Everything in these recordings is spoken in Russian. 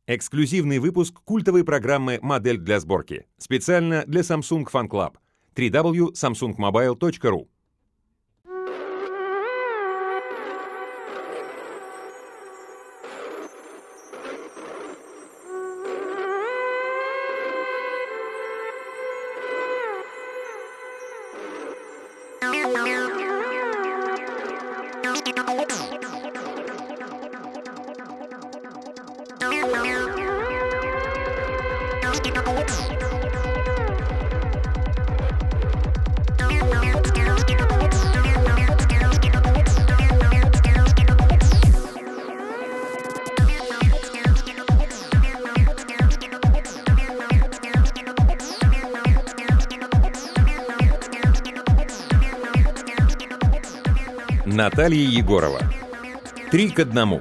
Эксклюзивный выпуск культовой программы «Модель для сборки». Специально для Samsung Fan Club. www.samsungmobile.ru. Наталья Егорова. 3 к 1.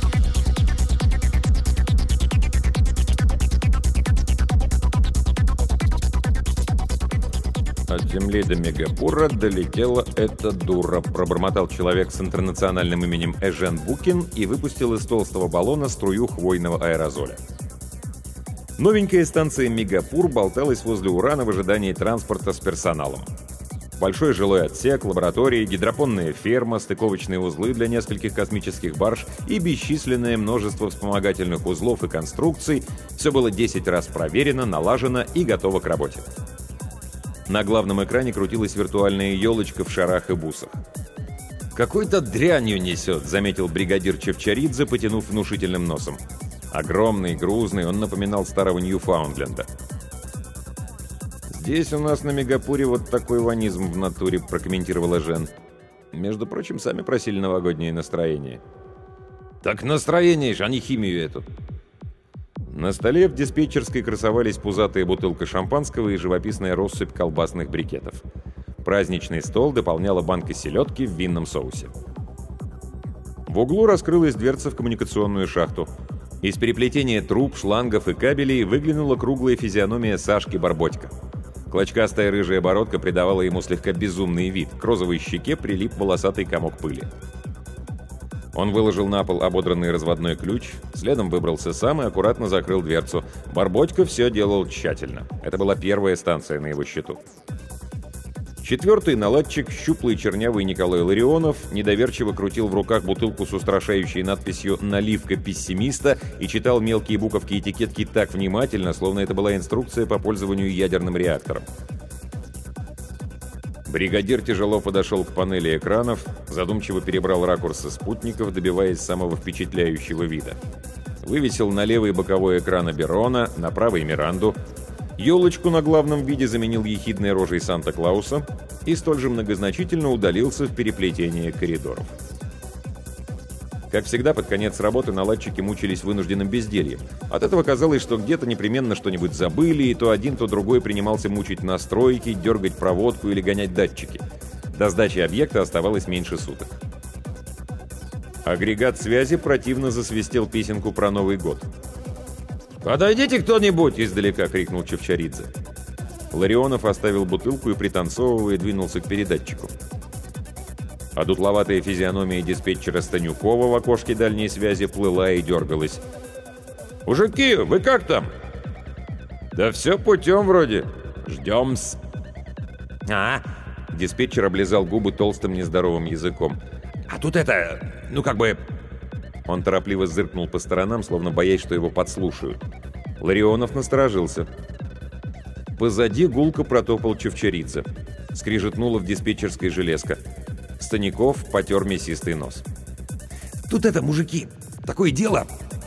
От земли до Мегапура долетела эта дура, пробормотал человек с интернациональным именем Эжен Букин и выпустил из толстого баллона струю хвойного аэрозоля. Новенькая станция Мегапур болталась возле Урана в ожидании транспорта с персоналом. Большой жилой отсек, лаборатории, гидропонная ферма, стыковочные узлы для нескольких космических барж и бесчисленное множество вспомогательных узлов и конструкций — все было 10 раз проверено, налажено и готово к работе. На главном экране крутилась виртуальная елочка в шарах и бусах. «Какой-то дрянью несет», — заметил бригадир Чевчаридзе, потянув внушительным носом. Огромный, грузный, он напоминал старого Ньюфаундленда. «Здесь у нас на Мегапуре вот такой ванизм в натуре», — прокомментировала Жен. «Между прочим, сами просили новогоднее настроение». «Так настроение же, а не химию эту». На столе в диспетчерской красовались пузатая бутылка шампанского и живописная россыпь колбасных брикетов. Праздничный стол дополняла банка селедки в винном соусе. В углу раскрылась дверца в коммуникационную шахту. Из переплетения труб, шлангов и кабелей выглянула круглая физиономия Сашки Барботько. Клочкастая рыжая бородка придавала ему слегка безумный вид. К розовой щеке прилип волосатый комок пыли. Он выложил на пол ободранный разводной ключ, следом выбрался сам и аккуратно закрыл дверцу. Барботько все делал тщательно. Это была первая станция на его счету. Четвертый наладчик, щуплый чернявый Николай Ларионов, недоверчиво крутил в руках бутылку с устрашающей надписью «Наливка пессимиста» и читал мелкие буковки этикетки так внимательно, словно это была инструкция по пользованию ядерным реактором. Бригадир тяжело подошел к панели экранов, задумчиво перебрал ракурсы спутников, добиваясь самого впечатляющего вида. Вывесил на левый боковой экран Аберона, на правый Миранду. Елочку на главном виде заменил ехидной рожей Санта-Клауса и столь же многозначительно удалился в переплетение коридоров. Как всегда, под конец работы наладчики мучились вынужденным бездельем. От этого казалось, что где-то непременно что-нибудь забыли, и то один, то другой принимался мучить настройки, дергать проводку или гонять датчики. До сдачи объекта оставалось меньше суток. Агрегат связи противно засвистел песенку про Новый год. «Подойдите кто-нибудь!» — издалека крикнул Чевчаридзе. Ларионов оставил бутылку и, пританцовывая, двинулся к передатчику. А дутловатая физиономия диспетчера Станюкова в окошке дальней связи плыла и дергалась. «Мужики, вы как там?» «Да все путем вроде. Ждем-с». Диспетчер облизал губы толстым нездоровым языком. «А тут это... Он торопливо зыркнул по сторонам, словно боясь, что его подслушают. Ларионов насторожился. Позади гулко протопал Чевчаридзе. Скрижетнула в диспетчерской железка. Станяков потер мясистый нос. «Тут это, мужики, такое дело!»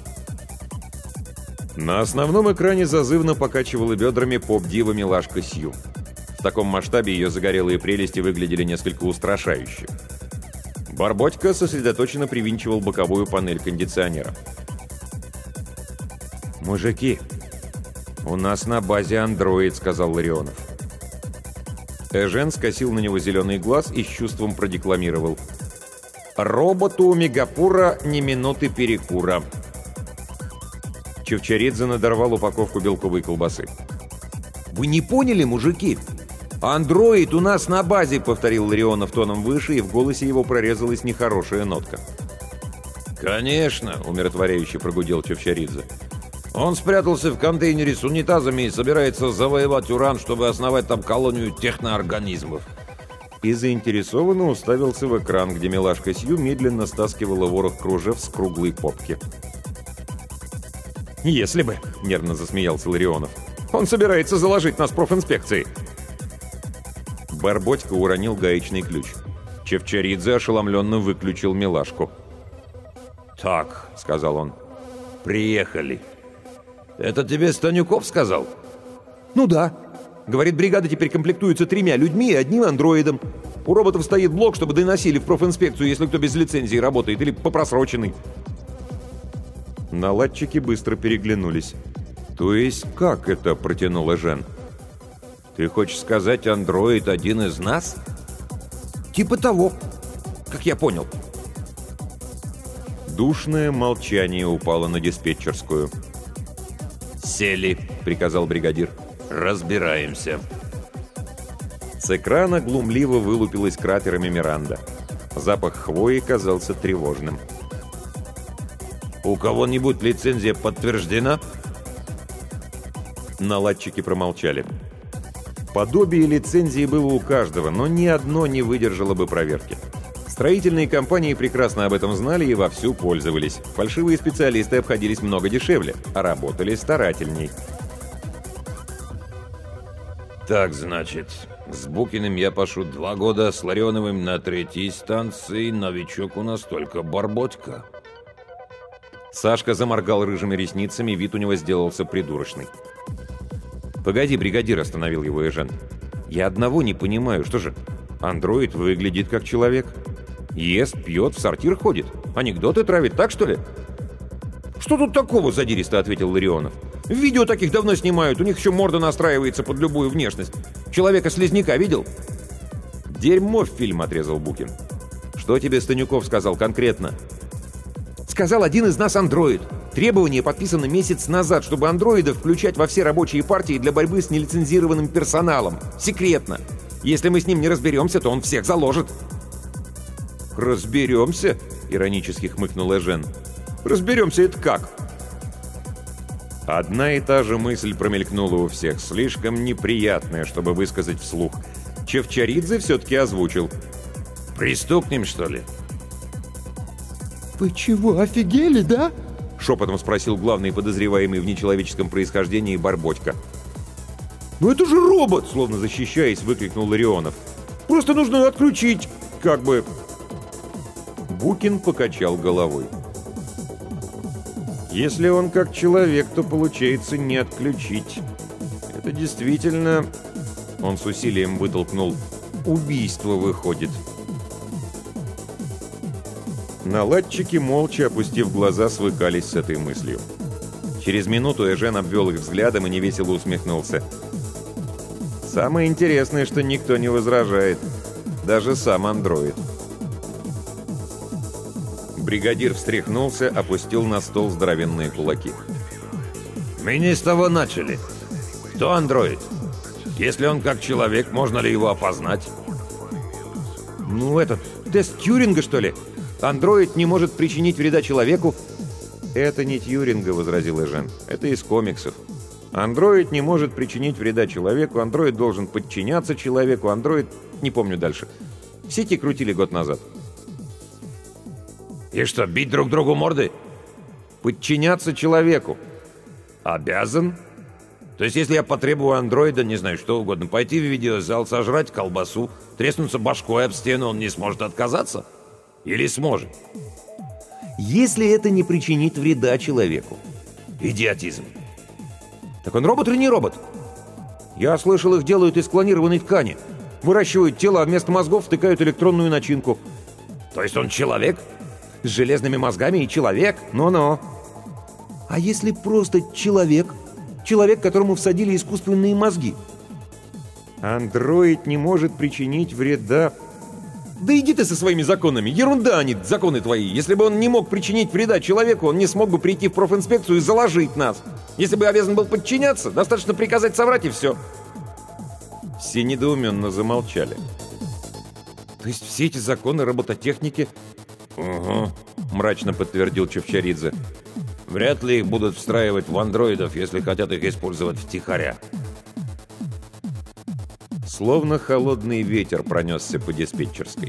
На основном экране зазывно покачивала бедрами поп-дива милашка Сью. В таком масштабе ее загорелые прелести выглядели несколько устрашающе. Барботько сосредоточенно привинчивал боковую панель кондиционера. «Мужики, у нас на базе андроид», — сказал Ларионов. Эжен скосил на него зеленый глаз и с чувством продекламировал. «Роботу у Мегапура ни минуты перекура». Чевчаридзе надорвал упаковку белковой колбасы. «Вы не поняли, мужики? «Андроид у нас на базе», — повторил Ларионов тоном выше, и в голосе его прорезалась нехорошая нотка. «Конечно», — умиротворяюще прогудел Чевчаридзе. Он спрятался в контейнере с унитазами и собирается завоевать Уран, чтобы основать там колонию техноорганизмов. И заинтересованно уставился в экран, где милашка Сью медленно стаскивала ворох кружев с круглой попки. «Если бы!» — нервно засмеялся Ларионов. «Он собирается заложить нас профинспекцией!» Барботька уронил гаечный ключ. Чевчаридзе ошеломленно выключил милашку. «Так», — сказал он, — «приехали». «Это тебе Станюков сказал?» «Ну да. Говорит, бригада теперь комплектуется 3 людьми и 1 андроидом. У роботов стоит блок, чтобы доносили в профинспекцию, если кто без лицензии работает или по просроченной». Наладчики быстро переглянулись. «То есть как это?» — протянула Жен. «Ты хочешь сказать, андроид один из нас?» «Типа того, как я понял». Душное молчание упало на диспетчерскую. «Сели», — приказал бригадир. «Разбираемся». С экрана глумливо вылупилась кратерами Миранда. Запах хвои казался тревожным. «У кого-нибудь лицензия подтверждена?» Наладчики промолчали. Подобие лицензии было у каждого, но ни одно не выдержало бы проверки. Строительные компании прекрасно об этом знали и вовсю пользовались. Фальшивые специалисты обходились много дешевле, а работали старательней. «Так, значит, с Букиным я пошу 2 года, с Ларионовым на 3-й станции, новичок у нас только Барботька». Сашка заморгал рыжими ресницами, вид у него сделался придурочный. «Погоди, бригадир», — остановил его Эжен. «Я одного не понимаю, что же, андроид выглядит как человек. Ест, пьет, в сортир ходит. Анекдоты травит, так что ли?» «Что тут такого?» — задиристо ответил Ларионов. «Видео таких давно снимают, у них еще морда настраивается под любую внешность. Человека-слизняка видел?» «Дерьмо в фильм», — отрезал Букин. «Что тебе Станюков сказал конкретно?» «Сказал, один из нас андроид. Требование подписано месяц назад, чтобы андроидов включать во все рабочие партии для борьбы с нелицензированным персоналом. Секретно. Если мы с ним не разберемся, то он всех заложит». «Разберемся?» — иронически хмыкнул Эжен. «Разберемся, это как?» Одна и та же мысль промелькнула у всех, слишком неприятная, чтобы высказать вслух. Чевчаридзе все-таки озвучил. «Пристукнем, что ли?» «Вы чего, офигели, да?» — шепотом спросил главный подозреваемый в нечеловеческом происхождении Барботька. «Ну это же робот!» — словно защищаясь, выкрикнул Ларионов. «Просто нужно отключить, как бы...» Букин покачал головой. «Если он как человек, то получается не отключить. Это действительно...» Он с усилием вытолкнул. «Убийство выходит». Наладчики, молча опустив глаза, свыкались с этой мыслью. Через минуту Эжен обвел их взглядом и невесело усмехнулся. «Самое интересное, что никто не возражает. Даже сам андроид». Бригадир встряхнулся, опустил на стол здоровенные кулаки. «Мы не с того начали. Кто андроид? Если он как человек, можно ли его опознать?» «Ну этот, тест Тьюринга, что ли? Андроид не может причинить вреда человеку». «Это не Тьюринга», — возразил Эжен. «Это из комиксов. Андроид не может причинить вреда человеку, андроид должен подчиняться человеку, андроид... Не помню дальше. В сети крутили год назад». «И что, бить друг другу морды?» «Подчиняться человеку». «Обязан? То есть, если я потребую андроида, не знаю, что угодно, пойти в видеозал, сожрать колбасу, треснуться башкой об стену, он не сможет отказаться? Или сможет?» «Если это не причинит вреда человеку». «Идиотизм». «Так он робот или не робот?» «Я слышал, их делают из клонированной ткани. Выращивают тело, а вместо мозгов втыкают электронную начинку». «То есть он человек?» «С железными мозгами и человек? Ну-ну». «А если просто человек? Человек, которому всадили искусственные мозги?» «Андроид не может причинить вреда...» «Да иди ты со своими законами! Ерунда они, законы твои! Если бы он не мог причинить вреда человеку, он не смог бы прийти в профинспекцию и заложить нас! Если бы обязан был подчиняться, достаточно приказать соврать и все!» Все недоуменно замолчали. «То есть все эти законы робототехники...» «Угу», — мрачно подтвердил Чевчаридзе. Вряд ли их будут встраивать в андроидов, если хотят их использовать втихаря. Словно холодный ветер пронесся по диспетчерской.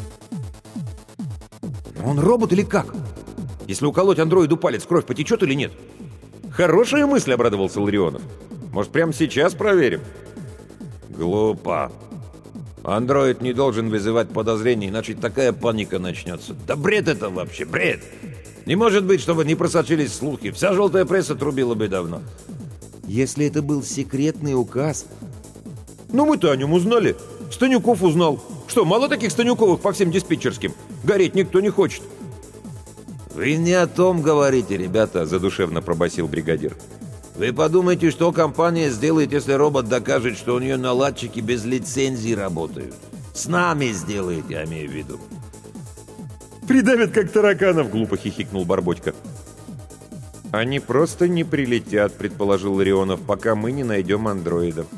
Он робот или как? Если уколоть андроиду палец, кровь потечет или нет? Хорошая мысль, обрадовался Ларионов. Может, прямо сейчас проверим? Глупо. Андроид не должен вызывать подозрений, иначе такая паника начнется. Да бред это вообще, бред! Не может быть, чтобы не просочились слухи. Вся желтая пресса трубила бы давно. Если это был секретный указ... Ну мы-то о нем узнали. Станюков узнал. Что, мало таких Станюковых по всем диспетчерским? Гореть никто не хочет. «Вы не о том говорите, ребята», — задушевно пробасил бригадир. «Вы подумайте, что компания сделает, если робот докажет, что у нее наладчики без лицензии работают. С нами сделает, я имею в виду». «Придавят, как тараканов», — глупо хихикнул Барбочка. «Они просто не прилетят», — предположил Ларионов, «пока мы не найдем андроидов».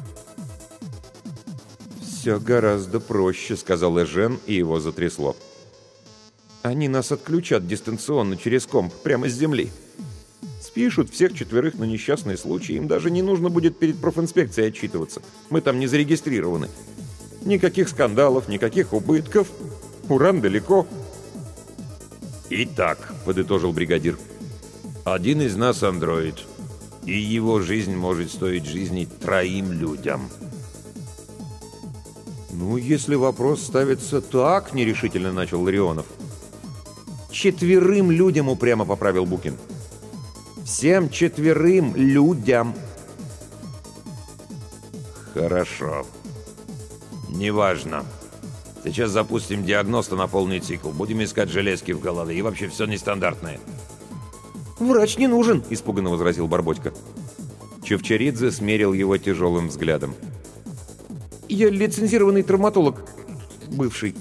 «Все гораздо проще», — сказал Эжен, и его затрясло. «Они нас отключат дистанционно через комп, прямо с земли. Спишут всех 4 на несчастный случай, им даже не нужно будет перед профинспекцией отчитываться. Мы там не зарегистрированы. Никаких скандалов, никаких убытков. Уран далеко». «Итак», — подытожил бригадир, — «один из нас андроид, и его жизнь может стоить жизни 3 людям». «Ну, если вопрос ставится так», — нерешительно начал Ларионов. 4 людям, упрямо поправил Букин. Всем 4 людям. Хорошо. Неважно. Сейчас запустим диагноста на полный цикл. Будем искать железки в голове. И вообще все нестандартное. «Врач не нужен», — испуганно возразил Барбочка. Чевчаридзе смерил его тяжелым взглядом. «Я лицензированный травматолог. Бывший».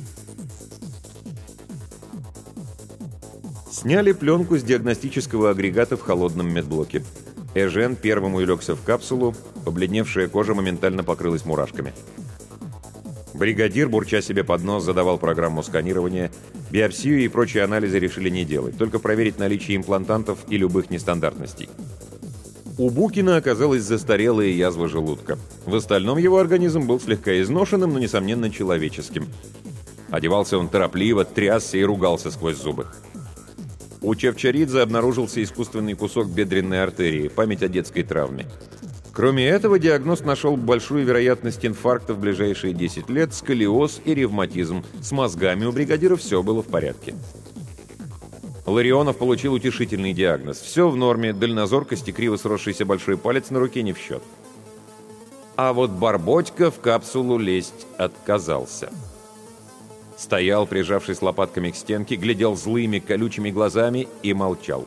Сняли пленку с диагностического агрегата в холодном медблоке. Эжен первым улегся в капсулу, побледневшая кожа моментально покрылась мурашками. Бригадир, бурча себе под нос, задавал программу сканирования. Биопсию и прочие анализы решили не делать, только проверить наличие имплантантов и любых нестандартностей. У Букина оказалась застарелая язва желудка. В остальном его организм был слегка изношенным, но, несомненно, человеческим. Одевался он торопливо, трясся и ругался сквозь зубы. У Чевчаридзе обнаружился искусственный кусок бедренной артерии, память о детской травме. Кроме этого, диагноз нашел большую вероятность инфаркта в ближайшие 10 лет, сколиоз и ревматизм. С мозгами у бригадира все было в порядке. Ларионов получил утешительный диагноз. Все в норме, дальнозоркость и криво сросшийся большой палец на руке не в счет. А вот Барбочка в капсулу лезть отказался. Стоял, прижавшись лопатками к стенке, глядел злыми, колючими глазами и молчал.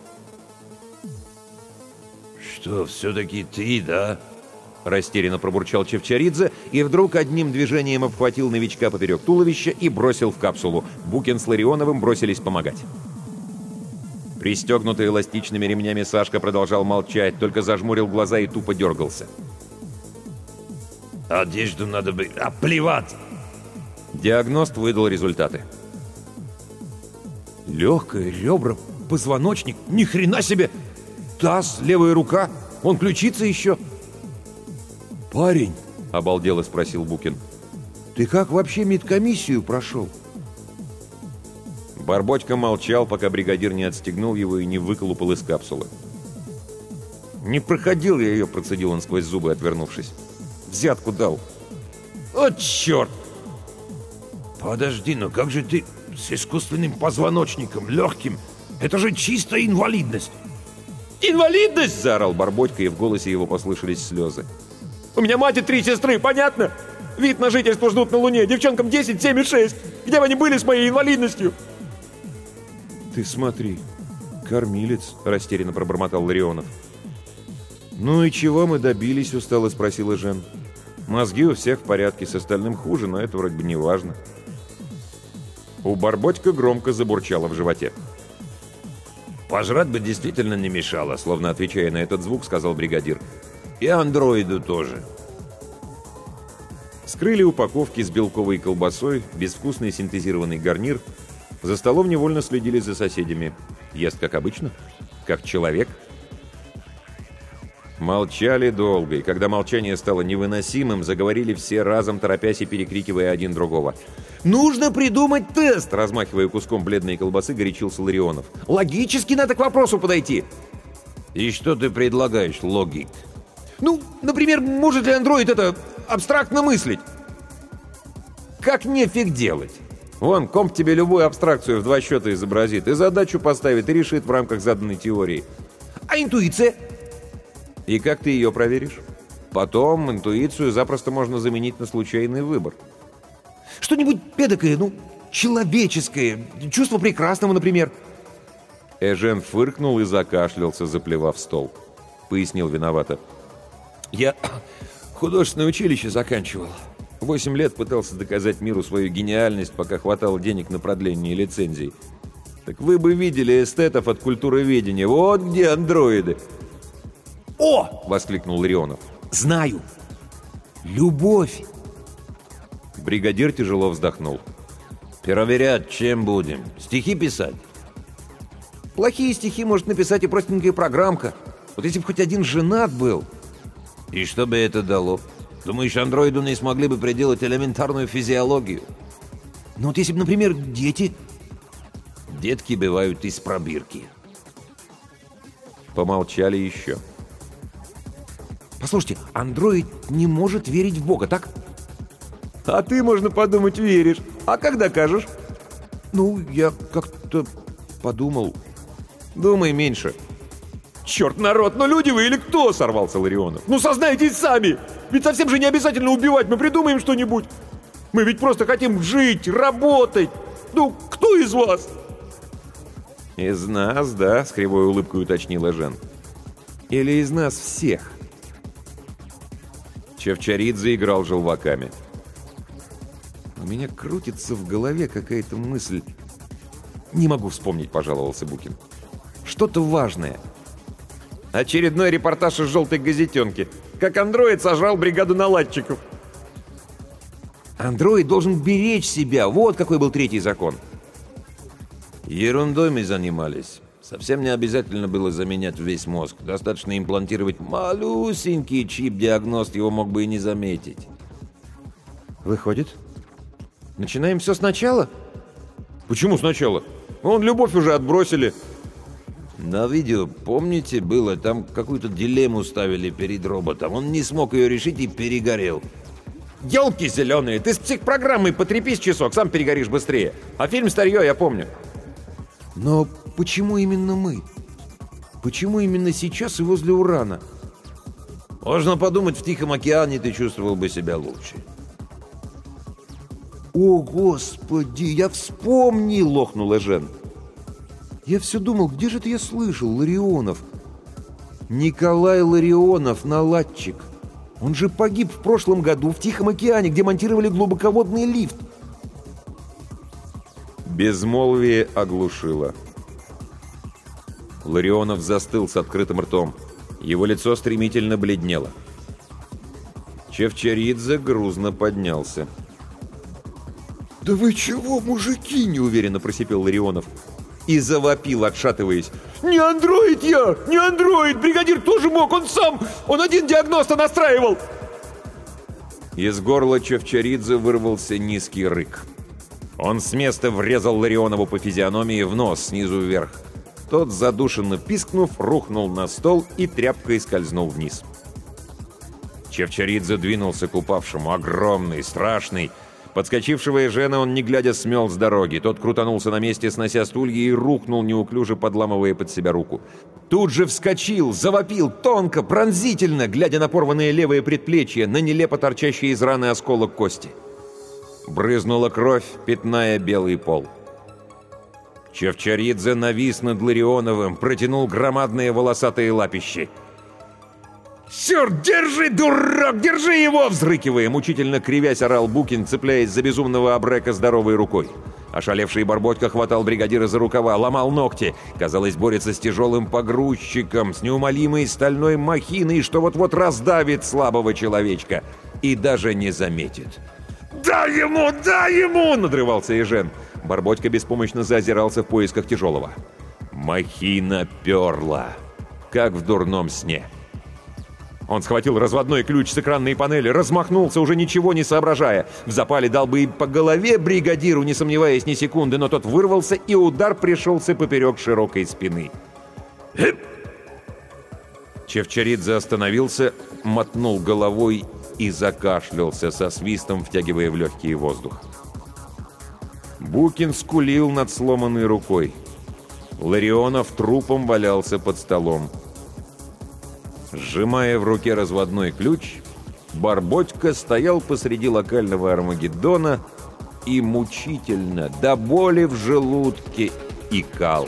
«Что, все-таки ты, да?» Растерянно пробурчал Чевчаридзе и вдруг одним движением обхватил новичка поперек туловища и бросил в капсулу. Букин с Ларионовым бросились помогать. Пристегнутый эластичными ремнями Сашка продолжал молчать, только зажмурил глаза и тупо дергался. «Одежду надо бы... А плевать!» Диагност выдал результаты. Легкое, ребра, позвоночник, ни хрена себе! Таз, левая рука, вон ключица еще. «Парень», — обалдело спросил Букин, — «ты как вообще медкомиссию прошел?» Барбочка молчал, пока бригадир не отстегнул его и не выколупал из капсулы. «Не проходил я ее», — процедил он сквозь зубы, отвернувшись. «Взятку дал». «О, черт!» «Подожди, но как же ты с искусственным позвоночником, легким? Это же чистая инвалидность!» «Инвалидность!» — заорал Барбочка, и в голосе его послышались слезы. «У меня мать и 3 сестры, понятно? Вид на жительство ждут на Луне, девчонкам 10, 7 и 6. Где бы они были с моей инвалидностью?» «Ты смотри, кормилец», — растерянно пробормотал Ларионов. «Ну и чего мы добились?» — устало спросила Жен. «Мозги у всех в порядке, с остальным хуже, но это вроде бы не важно». У Барбочка громко забурчало в животе. «Пожрать бы действительно не мешало», словно отвечая на этот звук, сказал бригадир. «И андроиду тоже». Скрыли упаковки с белковой колбасой, безвкусный синтезированный гарнир. За столом невольно следили за соседями. Ест как обычно? Как человек? Молчали долго, и когда молчание стало невыносимым, заговорили все разом, торопясь и перекрикивая один другого. «Нужно придумать тест!» — размахивая куском бледной колбасы, горячился Ларионов. «Логически надо к вопросу подойти!» «И что ты предлагаешь, логик?» «Ну, например, может ли андроид это абстрактно мыслить?» «Как нефиг делать? Вон, комп тебе любую абстракцию в 2 счета изобразит, и задачу поставит, и решит в рамках заданной теории. А интуиция?» «И как ты ее проверишь?» «Потом интуицию запросто можно заменить на случайный выбор». «Что-нибудь педакое, человеческое, чувство прекрасного, например». Эжен фыркнул и закашлялся, заплевав стол. Пояснил виновато. «Я художественное училище заканчивал. 8 лет пытался доказать миру свою гениальность, пока хватало денег на продление лицензий. Так вы бы видели эстетов от культуроведения. Вот где андроиды!» «О!» — воскликнул Ларионов. «Знаю! Любовь!» Бригадир тяжело вздохнул. «Проверять чем будем? Стихи писать?» «Плохие стихи может написать и простенькая программка. Вот если бы хоть один женат был...» «И что бы это дало? Думаешь, андроиду не смогли бы приделать элементарную физиологию?» «Ну вот если бы, например, дети...» «Детки бывают из пробирки». Помолчали еще. «Послушайте, андроид не может верить в Бога, так?» «А ты, можно подумать, веришь. А как докажешь?» «Ну, я как-то подумал...» «Думай меньше». «Черт, народ, ну люди вы или кто?» — сорвался Ларионов. «Ну сознайтесь сами! Ведь совсем же не обязательно убивать, мы придумаем что-нибудь. Мы ведь просто хотим жить, работать. Ну, кто из вас?» «Из нас, да?» — с кривой улыбкой уточнила Жен. «Или из нас всех?» Чавчаридзе играл желваками. «У меня крутится в голове какая-то мысль. Не могу вспомнить», — пожаловался Букин. «Что-то важное. Очередной репортаж из «Желтой газетенки». Как андроид сожрал бригаду наладчиков». «Андроид должен беречь себя. Вот какой был 3-й закон». Ерундой мы занимались. Совсем не обязательно было заменять весь мозг. Достаточно имплантировать малюсенький чип-диагност, его мог бы и не заметить. «Выходит, начинаем все сначала?» «Почему сначала? Вон любовь уже отбросили». На видео, помните, было, там какую-то дилемму ставили перед роботом. Он не смог ее решить и перегорел. «Елки зеленые! Ты с психпрограммой потрепись часок, сам перегоришь быстрее. А фильм старье, я помню». «Но почему именно мы? Почему именно сейчас и возле Урана?» Можно подумать, в Тихом океане ты чувствовал бы себя лучше. «О, Господи, я вспомнил!» — лохнула Жен. «Я все думал, где же это я слышал, Ларионов? Николай Ларионов, наладчик. Он же погиб в прошлом году в Тихом океане, где монтировали глубоководный лифт». Безмолвие оглушило. Ларионов застыл с открытым ртом. Его лицо стремительно бледнело. Чавчаридзе грузно поднялся. «Да вы чего, мужики?» — неуверенно просипел Ларионов. И завопил, отшатываясь. «Не андроид я! Не андроид! Бригадир тоже мог! Он один диагноста настраивал!» Из горла Чавчаридзе вырвался низкий рык. Он с места врезал Ларионову по физиономии в нос снизу вверх. Тот, задушенно пискнув, рухнул на стол и тряпкой скользнул вниз. Чавчаридзе двинулся к упавшему, огромный, страшный. Подскочившего Эжена он, не глядя, смел с дороги. Тот крутанулся на месте, снося стулья, и рухнул, неуклюже подламывая под себя руку. Тут же вскочил, завопил, тонко, пронзительно, глядя на порванное левое предплечье, на нелепо торчащий из раны осколок кости. Брызнула кровь, пятная белый пол. Чавчаридзе навис над Ларионовым, протянул громадные волосатые лапищи. «Черт, держи, дурак, держи его!» Взрыкивая, мучительно кривясь, орал Букин, цепляясь за безумного Абрека здоровой рукой. Ошалевший Барботька хватал бригадира за рукава, ломал ногти. Казалось, борется с тяжелым погрузчиком, с неумолимой стальной махиной, что вот-вот раздавит слабого человечка. И даже не заметит. «Дай ему!» — надрывался Эжен. Барботька беспомощно заозирался в поисках тяжелого. Махина перла, как в дурном сне. Он схватил разводной ключ с экранной панели, размахнулся, уже ничего не соображая. В запале дал бы и по голове бригадиру, не сомневаясь ни секунды, но тот вырвался, и удар пришелся поперек широкой спины. Чевчаридзе остановился, мотнул головой и закашлялся со свистом, втягивая в легкий воздух. Букин скулил над сломанной рукой. Ларионов трупом валялся под столом. Сжимая в руке разводной ключ, Барботька стоял посреди локального Армагеддона и мучительно, до боли в желудке, икал.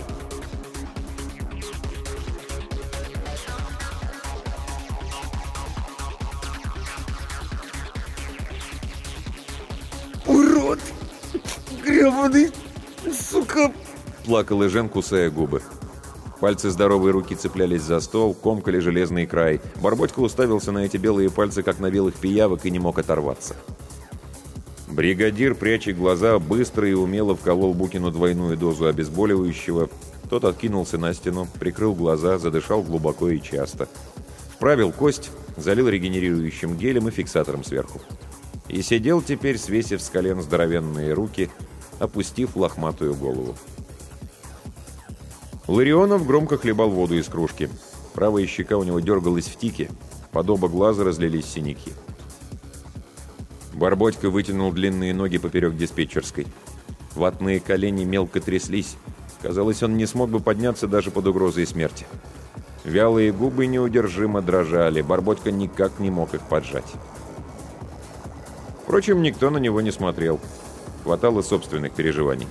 «Урод! Гребаный, сука!» — плакал Эжен, кусая губы. Пальцы здоровой руки цеплялись за стол, комкали железный край. Барботька уставился на эти белые пальцы, как на белых пиявок, и не мог оторваться. Бригадир, пряча глаза, быстро и умело вколол Букину двойную дозу обезболивающего. Тот откинулся на стену, прикрыл глаза, задышал глубоко и часто. Вправил кость, залил регенерирующим гелем и фиксатором сверху. И сидел теперь, свесив с колен здоровенные руки, опустив лохматую голову. Ларионов громко хлебал воду из кружки. Правая щека у него дергалась в тике, под оба глаза разлились синяки. Барботька вытянул длинные ноги поперек диспетчерской. Ватные колени мелко тряслись. Казалось, он не смог бы подняться даже под угрозой смерти. Вялые губы неудержимо дрожали. Барботька никак не мог их поджать. Впрочем, никто на него не смотрел. Хватало собственных переживаний.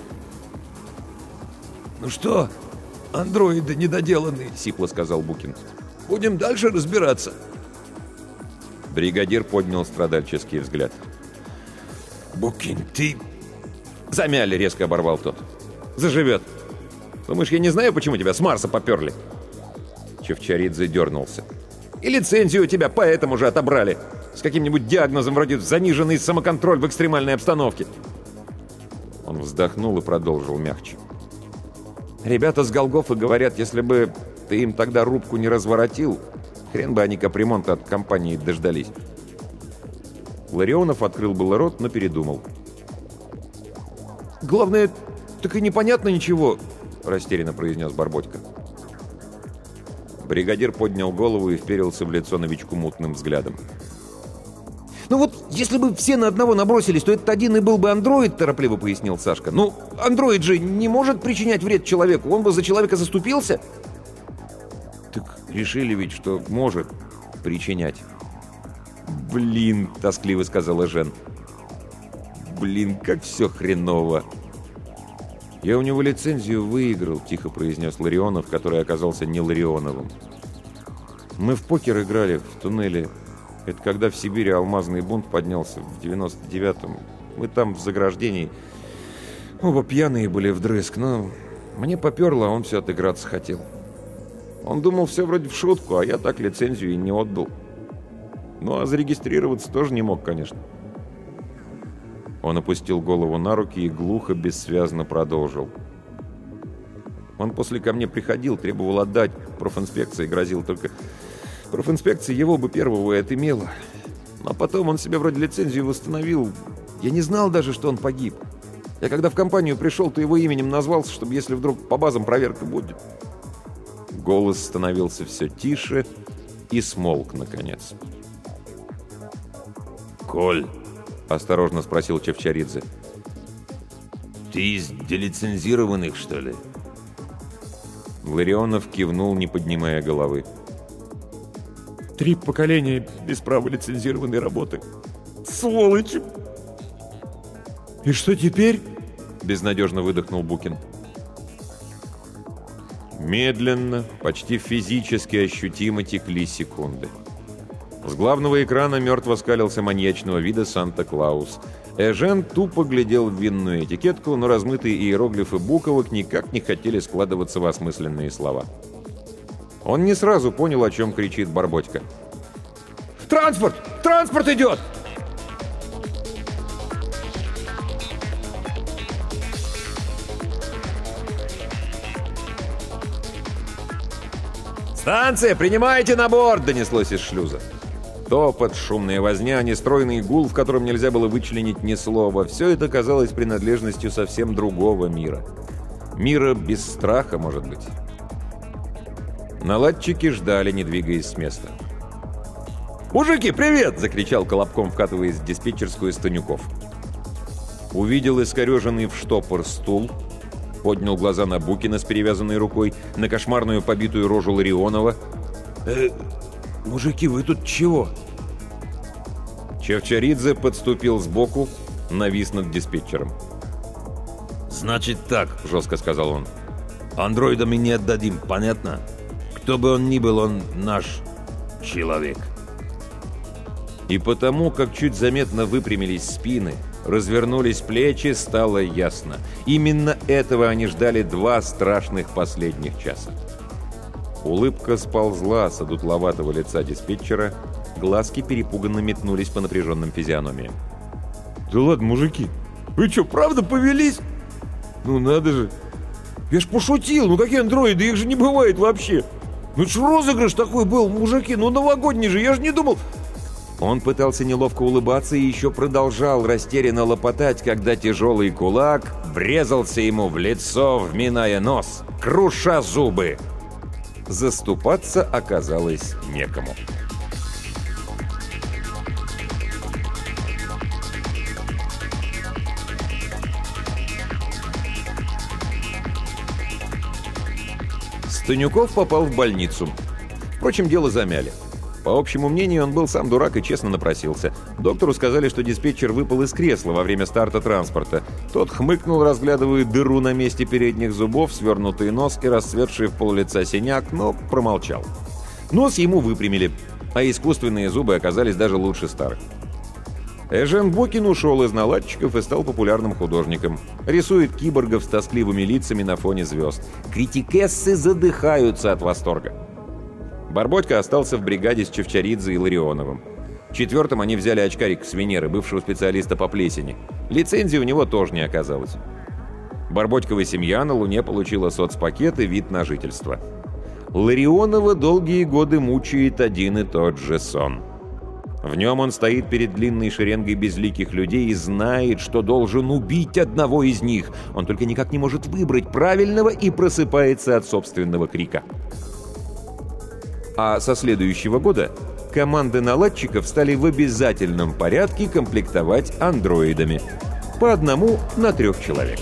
«Ну что, андроиды недоделанные», — сипло сказал Букин. «Будем дальше разбираться». Бригадир поднял страдальческий взгляд. «Букин, ты...» «Замяли», — резко оборвал тот. «Заживет. Думаешь, я не знаю, почему тебя с Марса поперли?» Чевчаридзе дернулся. «И лицензию у тебя поэтому же отобрали. С каким-нибудь диагнозом вроде заниженный самоконтроль в экстремальной обстановке». Он вздохнул и продолжил мягче. «Ребята с Голгофа говорят, если бы ты им тогда рубку не разворотил, хрен бы они капремонта от компании дождались». Ларионов открыл было рот, но передумал. «Главное, так и непонятно ничего», — растерянно произнес Барботька. Бригадир поднял голову и вперился в лицо новичку мутным взглядом. «Ну вот, если бы все на одного набросились, то этот один и был бы андроид», — торопливо пояснил Сашка. «Ну, андроид же не может причинять вред человеку, он бы за человека заступился». «Так решили ведь, что может причинять». «Блин», — тоскливо сказала Жен. «Блин, как все хреново». «Я у него лицензию выиграл», — тихо произнес Ларионов, который оказался не Ларионовым. «Мы в покер играли в туннеле. Это когда в Сибири алмазный бунт поднялся в 99-м. Мы там в заграждении. Оба пьяные были вдрызг, но мне поперло, а он все отыграться хотел. Он думал, все вроде в шутку, а я так лицензию и не отдал. Ну, а зарегистрироваться тоже не мог, конечно». Он опустил голову на руки и глухо, бессвязно продолжил. «Он после ко мне приходил, требовал отдать, профинспекции грозил, только профинспекция его бы первого и отымела. А потом он себе вроде лицензию восстановил. Я не знал даже, что он погиб. Я когда в компанию пришел, то его именем назвался, чтобы если вдруг по базам проверка будет». Голос становился все тише и смолк, наконец. «Коль», — осторожно спросил Чевчаридзе, — «ты из делицензированных, что ли?» Ларионов кивнул, не поднимая головы. 3 поколения без права лицензированной работы. Сволочи!» «И что теперь?» — безнадежно выдохнул Букин. Медленно, почти физически ощутимо текли секунды. С главного экрана мертво скалился маньячного вида Санта-Клаус. Эжен тупо глядел в винную этикетку, но размытые иероглифы буковок никак не хотели складываться в осмысленные слова. Он не сразу понял, о чем кричит Барботька. «Транспорт! Транспорт идет!» «Станция, принимайте на борт!» — донеслось из шлюза. топот, шумная возня, нестройный гул, в котором нельзя было вычленить ни слова — все это казалось принадлежностью совсем другого мира. Мира без страха, может быть. Наладчики ждали, не двигаясь с места. «Мужики, привет!» — закричал Колобком, вкатываясь в диспетчерскую Станюков. Увидел искореженный в штопор стул, поднял глаза на Букина с перевязанной рукой, на кошмарную побитую рожу Ларионова. Мужики, вы тут чего?» Чавчаридзе подступил сбоку, навис над диспетчером. «Значит так», — жестко сказал он. «Андроида мы не отдадим, понятно? Кто бы он ни был, он наш человек». И потому, как чуть заметно выпрямились спины, развернулись плечи, стало ясно. Именно этого они ждали 2 страшных последних часа. Улыбка сползла с одутловатого лица диспетчера, глазки перепуганно метнулись по напряженным физиономиям. «Да ладно, мужики, вы что, правда повелись? Ну надо же! Я ж пошутил, ну какие андроиды, их же не бывает вообще! Ну это ж розыгрыш такой был, мужики, ну новогодний же, я же не думал...» Он пытался неловко улыбаться и еще продолжал растерянно лопотать, когда тяжелый кулак врезался ему в лицо, вминая нос, круша зубы. Заступаться оказалось некому. Станюков попал в больницу. Впрочем, дело замяли. По общему мнению, он был сам дурак и честно напросился. Доктору сказали, что диспетчер выпал из кресла во время старта транспорта. Тот хмыкнул, разглядывая дыру на месте передних зубов, свернутый нос и расцветший в пол-лица синяк, но промолчал. Нос ему выпрямили, а искусственные зубы оказались даже лучше старых. Эжен Букин ушел из наладчиков и стал популярным художником. Рисует киборгов с тоскливыми лицами на фоне звезд. Критикессы задыхаются от восторга. Барботько остался в бригаде с Чавчаридзе и Ларионовым. 4-м они взяли очкарика с Венеры, бывшего специалиста по плесени. Лицензии у него тоже не оказалось. Барботькова семья на Луне получила соцпакет и вид на жительство. Ларионова долгие годы мучает один и тот же сон. В нем он стоит перед длинной шеренгой безликих людей и знает, что должен убить одного из них. Он только никак не может выбрать правильного и просыпается от собственного крика. А со следующего года команды наладчиков стали в обязательном порядке комплектовать андроидами. По 1 на 3 человек.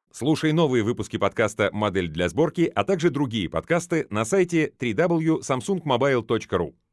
Слушай новые выпуски подкаста «Модель для сборки», а также другие подкасты на сайте www.samsungmobile.ru.